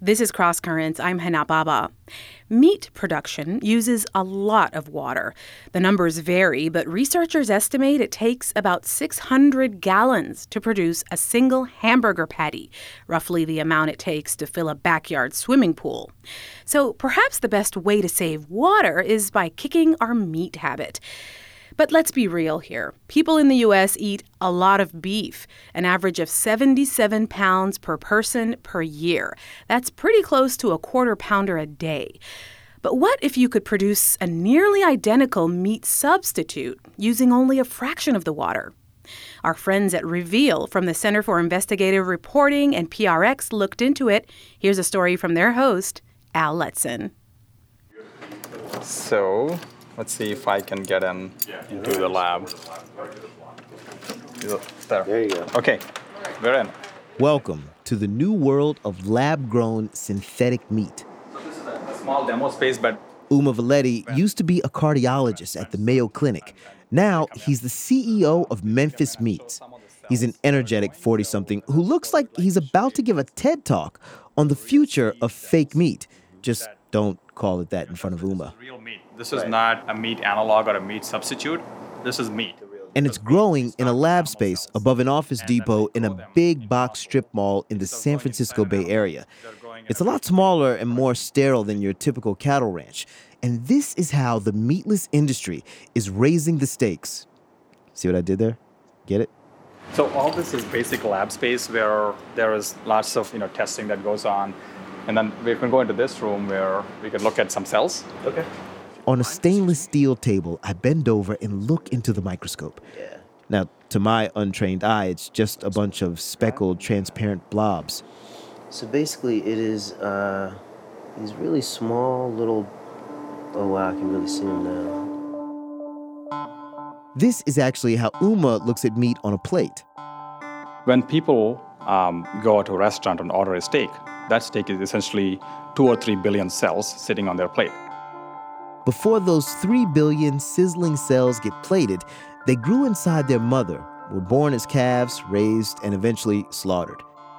This is Cross Currents. I'm Hana Baba. Meat production uses a lot of water. The numbers vary, but researchers estimate it takes about 600 gallons to produce a single hamburger patty, roughly the amount it takes to fill a backyard swimming pool. So perhaps the best way to save water is by kicking our meat habit. But let's be real here. People in the U.S. eat a lot of beef, an average of 77 pounds per person per year. That's pretty close to a quarter pounder a day. But what if you could produce a nearly identical meat substitute using only a fraction of the water? Our friends at Reveal from the Center for Investigative Reporting and PRX looked into it. Here's a story from their host, Al Letson. So let's see if I can get into the lab. There you go. Okay, we're in. Welcome to the new world of lab-grown synthetic meat. So this is a small demo space, but Uma Valeti used to be a cardiologist at the Mayo Clinic. Now he's the CEO of Memphis Meats. He's an energetic 40-something who looks like he's about to give a TED Talk on the future of fake meat. Just don't call it that in front of Uma. Real meat. This is not a meat analog or a meat substitute. This is meat. And it's growing in a lab space above an Office Depot in a big box strip mall in the San Francisco Bay Area. It's a lot smaller and more sterile than your typical cattle ranch. And this is how the meatless industry is raising the stakes. See what I did there? Get it? So all this is basic lab space where there is lots of testing that goes on. And then we can go into this room where we can look at some cells. Okay. On a stainless steel table, I bend over and look into the microscope. Yeah. Now, to my untrained eye, it's just a bunch of speckled, transparent blobs. So basically, it is these really small little... Oh, wow, I can really see them now. This is actually how Uma looks at meat on a plate. When people go to a restaurant and order a steak, that steak is essentially 2 or 3 billion cells sitting on their plate. Before those 3 billion sizzling cells get plated, they grew inside their mother, were born as calves, raised, and eventually slaughtered.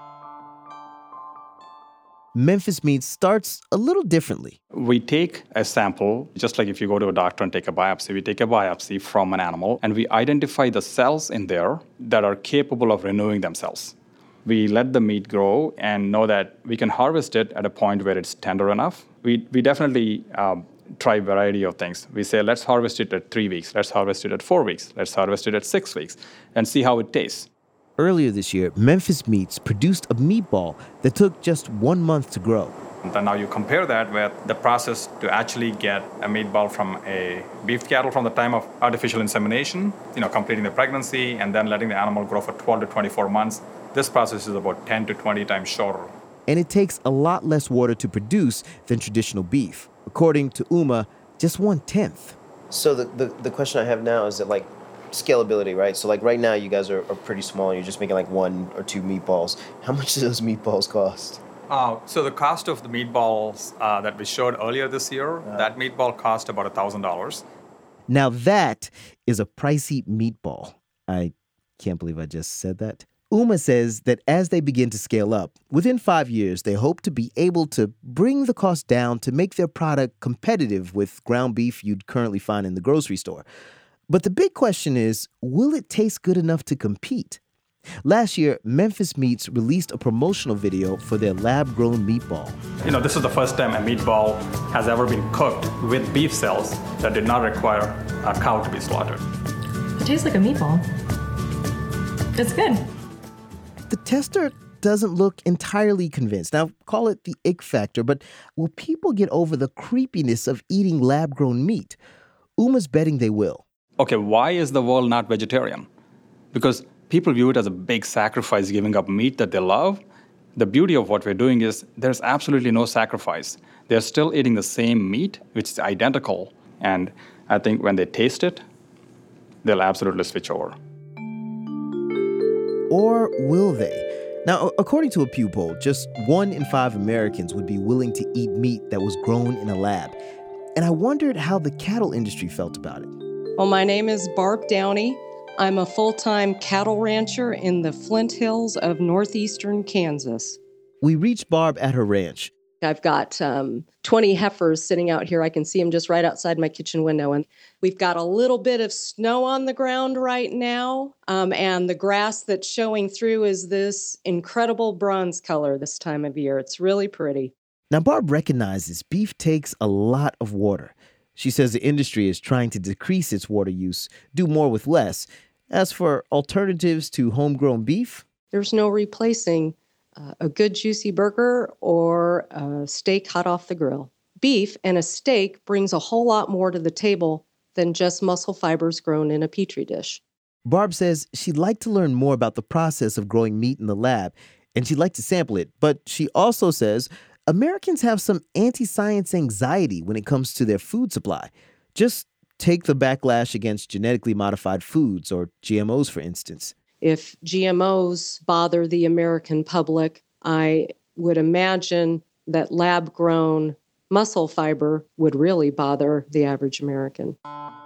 Memphis Meats starts a little differently. We take a sample, just like if you go to a doctor and take a biopsy, we take a biopsy from an animal, and we identify the cells in there that are capable of renewing themselves. We let the meat grow and know that we can harvest it at a point where it's tender enough. We definitely try a variety of things. We say, let's harvest it at 3 weeks, let's harvest it at 4 weeks, let's harvest it at 6 weeks, and see how it tastes. Earlier this year, Memphis Meats produced a meatball that took just 1 month to grow. And then now you compare that with the process to actually get a meatball from a beef cattle from the time of artificial insemination, completing the pregnancy and then letting the animal grow for 12 to 24 months. This process is about 10 to 20 times shorter. And it takes a lot less water to produce than traditional beef. According to Uma, just 1/10. So the question I have now is that, scalability, right? So, right now, you guys are pretty small. And you're just making, 1 or 2 meatballs. How much do those meatballs cost? So the cost of the meatballs that we showed earlier this year, that meatball cost about $1,000. Now that is a pricey meatball. I can't believe I just said that. Uma says that as they begin to scale up, within 5 years, they hope to be able to bring the cost down to make their product competitive with ground beef you'd currently find in the grocery store. But the big question is, will it taste good enough to compete? Last year, Memphis Meats released a promotional video for their lab-grown meatball. This is the first time a meatball has ever been cooked with beef cells that did not require a cow to be slaughtered. It tastes like a meatball. It's good. The tester doesn't look entirely convinced. Now, call it the ick factor, but will people get over the creepiness of eating lab-grown meat? Uma's betting they will. Okay, why is the world not vegetarian? Because people view it as a big sacrifice, giving up meat that they love. The beauty of what we're doing is there's absolutely no sacrifice. They're still eating the same meat, which is identical. And I think when they taste it, they'll absolutely switch over. Or will they? Now, according to a Pew poll, just 1 in 5 Americans would be willing to eat meat that was grown in a lab. And I wondered how the cattle industry felt about it. Well, my name is Barb Downey. I'm a full-time cattle rancher in the Flint Hills of northeastern Kansas. We reach Barb at her ranch. I've got 20 heifers sitting out here. I can see them just right outside my kitchen window. And we've got a little bit of snow on the ground right now. And the grass that's showing through is this incredible bronze color this time of year. It's really pretty. Now, Barb recognizes beef takes a lot of water. She says the industry is trying to decrease its water use, do more with less. As for alternatives to homegrown beef, there's no replacing a good juicy burger or a steak hot off the grill. Beef and a steak brings a whole lot more to the table than just muscle fibers grown in a petri dish. Barb says she'd like to learn more about the process of growing meat in the lab, and she'd like to sample it. But she also says Americans have some anti-science anxiety when it comes to their food supply. Just take the backlash against genetically modified foods, or GMOs, for instance. If GMOs bother the American public, I would imagine that lab-grown muscle fiber would really bother the average American.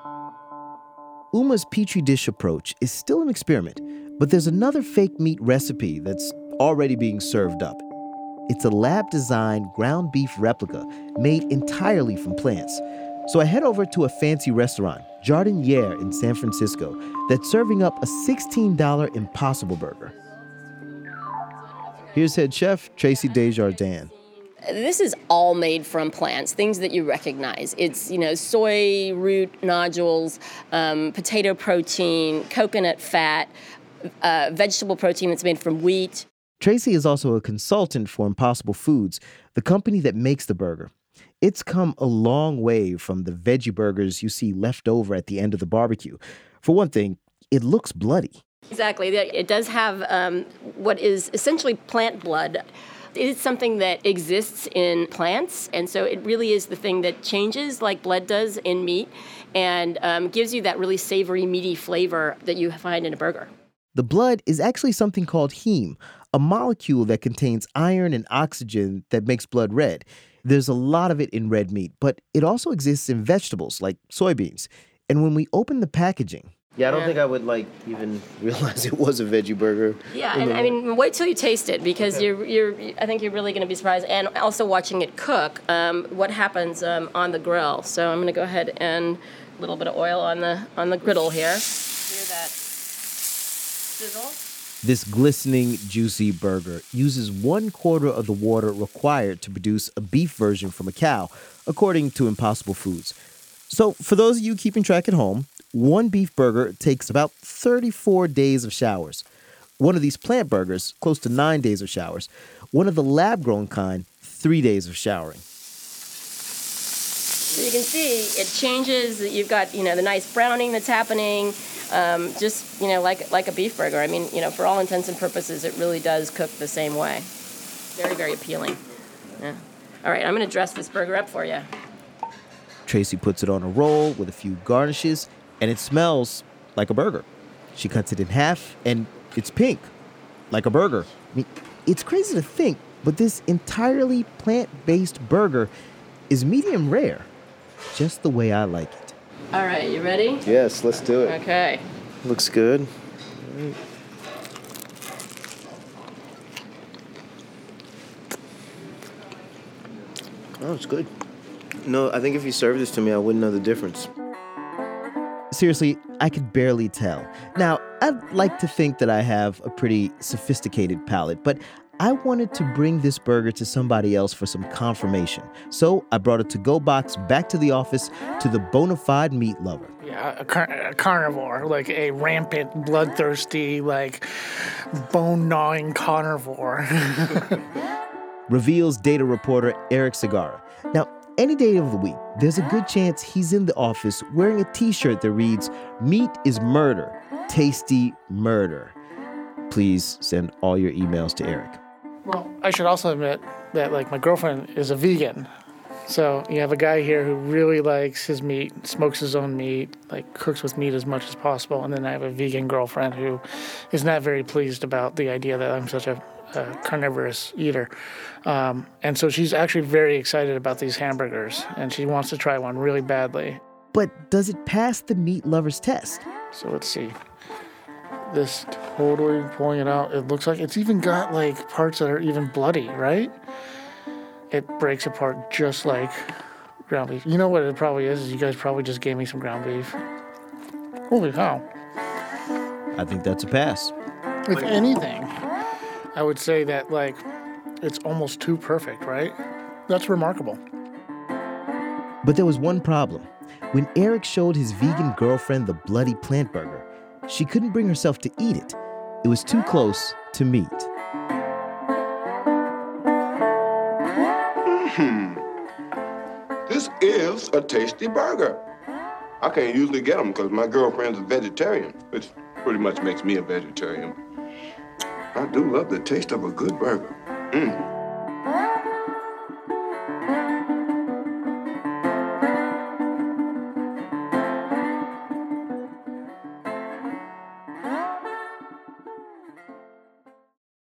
Uma's Petri dish approach is still an experiment, but there's another fake meat recipe that's already being served up. It's a lab-designed ground beef replica made entirely from plants. So I head over to a fancy restaurant, Jardiniere in San Francisco, that's serving up a $16 Impossible Burger. Here's head chef Tracy Desjardins. This is all made from plants, things that you recognize. It's, soy root nodules, potato protein, coconut fat, vegetable protein that's made from wheat. Tracy is also a consultant for Impossible Foods, the company that makes the burger. It's come a long way from the veggie burgers you see left over at the end of the barbecue. For one thing, it looks bloody. Exactly. It does have what is essentially plant blood. It is something that exists in plants, and so it really is the thing that changes like blood does in meat and gives you that really savory, meaty flavor that you find in a burger. The blood is actually something called heme, a molecule that contains iron and oxygen that makes blood red. There's a lot of it in red meat, but it also exists in vegetables like soybeans. And when we open the packaging... Yeah, I don't think I would even realize it was a veggie burger. Yeah, and wait till you taste it because I think you're really going to be surprised. And also watching it cook, what happens on the grill. So I'm going to go ahead and a little bit of oil on the griddle here. Hear that sizzle? This glistening, juicy burger uses 1/4 of the water required to produce a beef version from a cow, according to Impossible Foods. So for those of you keeping track at home, one beef burger takes about 34 days of showers. One of these plant burgers, close to 9 days of showers. One of the lab-grown kind, 3 days of showering. So you can see it changes. You've got, the nice browning that's happening. Just, like a beef burger. For all intents and purposes, it really does cook the same way. Very, very appealing. Yeah. All right, I'm going to dress this burger up for you. Tracy puts it on a roll with a few garnishes, and it smells like a burger. She cuts it in half, and it's pink, like a burger. It's crazy to think, but this entirely plant-based burger is medium rare, just the way I like it. All right, you ready? Yes, let's do it. Okay. Looks good. All right. Oh, it's good. No, I think if you served this to me, I wouldn't know the difference. Seriously, I could barely tell. Now, I'd like to think that I have a pretty sophisticated palate, but I wanted to bring this burger to somebody else for some confirmation. So I brought a to-go box back to the office to the bona fide meat lover. Yeah, a carnivore, like a rampant, bloodthirsty, bone-gnawing carnivore. Reveals data reporter Eric Segarra. Now, any day of the week, there's a good chance he's in the office wearing a t-shirt that reads, "Meat is murder, tasty murder." Please send all your emails to Eric. Well, I should also admit that, my girlfriend is a vegan. So you have a guy here who really likes his meat, smokes his own meat, cooks with meat as much as possible. And then I have a vegan girlfriend who is not very pleased about the idea that I'm such a carnivorous eater. And so she's actually very excited about these hamburgers, and she wants to try one really badly. But does it pass the meat lover's test? So let's see. This totally pulling it out. It looks like it's even got like parts that are even bloody, right? It breaks apart just like ground beef. You know what it probably is you guys probably just gave me some ground beef. Holy cow. I think that's a pass. If anything, I would say that like it's almost too perfect, right? That's remarkable. But there was one problem. When Eric showed his vegan girlfriend the bloody plant burger, she couldn't bring herself to eat it. It was too close to meat. This is a tasty burger. I can't usually get them because my girlfriend's a vegetarian, which pretty much makes me a vegetarian. I do love the taste of a good burger.